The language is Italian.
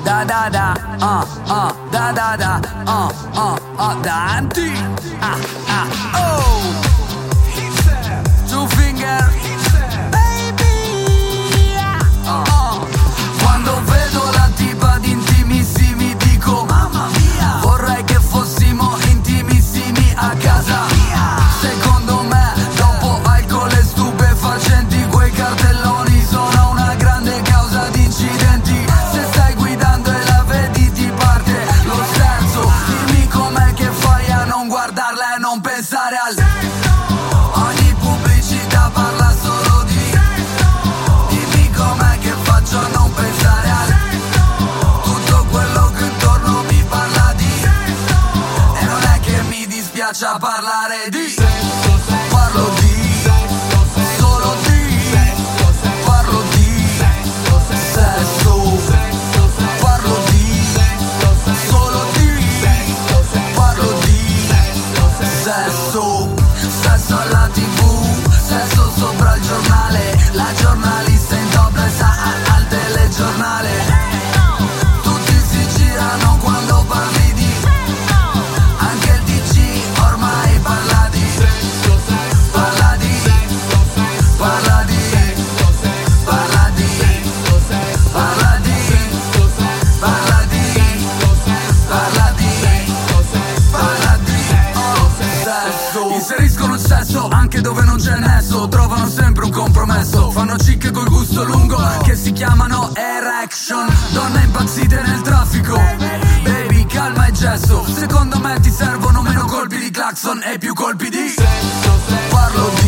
da da da, da da da, Dante, oh, two finger, baby, quando vedo la tipa di Intimissimi dico mamma mia, vorrei che fossimo intimissimi a casa mia. Secondo me dopo alcol e stupefacenti quei cartelloni sono una grande causa di incidenti. Se stai guidando e la vedi ti parte lo senso, dimmi com'è che fai a non guardarla e non pensare al sesso. Ogni pubblicità parla solo di sesso. Dimmi com'è che faccio a non pensare al sesso. Tutto quello che intorno mi parla di sesso. E non è che mi dispiace a parlare di sesso. Parlo di solo di parlo di sesso. Parlo di solo di parlo di sesso. Sesso alla TV, sesso sopra il giornale, la giornalista in topless al telegiornale. Tutti si girano quando parli di anche il TG ormai parla di parla di parla di parla di parla di parla di parla di parla di sesso. Inseriscono il sesso anche dove non c'è nesso, trovano sempre un compromesso, fanno cicche col gusto lungo che si chiamano erection. Donna impazzite nel traffico, baby calma e gesso. Secondo me ti servono meno colpi di clacson e più colpi di sesso. Parlo di